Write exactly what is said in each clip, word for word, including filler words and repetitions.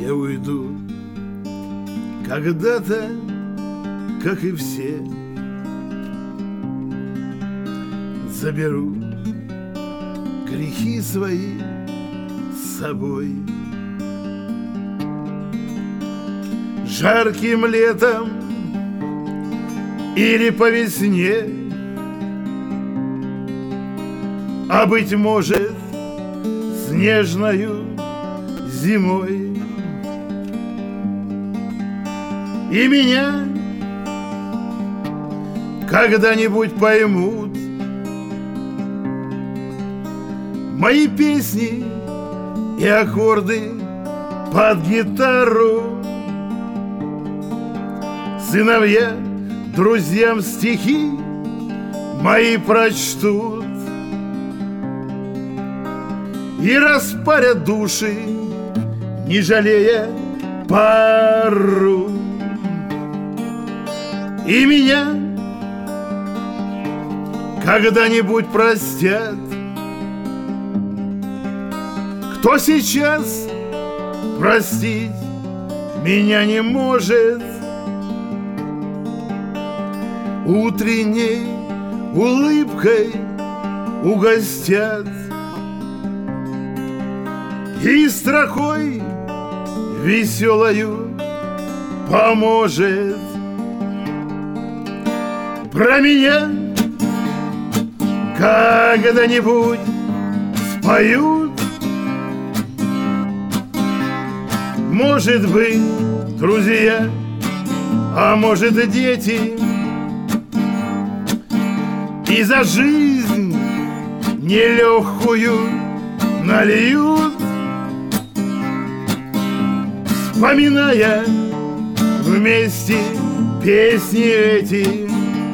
Я уйду когда-то, как и все. Заберу грехи свои с собой. Жарким летом или по весне, а быть может, снежною зимой. И меня когда-нибудь поймут мои песни и аккорды под гитару. Сыновья друзьям стихи мои прочтут и распарят души, не жалея пару. И меня когда-нибудь простят, кто сейчас простить меня не может. Утренней улыбкой угостят и строкой веселою поможет. Про меня когда-нибудь споют, может быть, друзья, а может, и дети. И за жизнь нелегкую нальют, вспоминая вместе песни эти.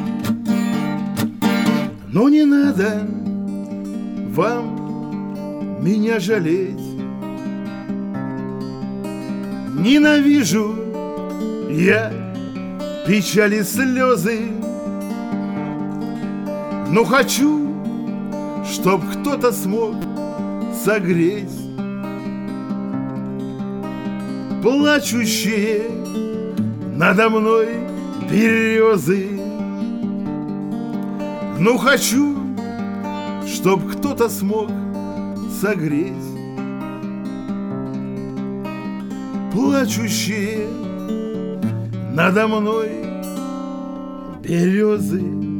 Но не надо вам меня жалеть. Ненавижу я печали, слезы, но хочу, чтоб кто-то смог согреть плачущие надо мной березы. Ну хочу, чтоб кто-то смог согреть плачущие надо мной березы.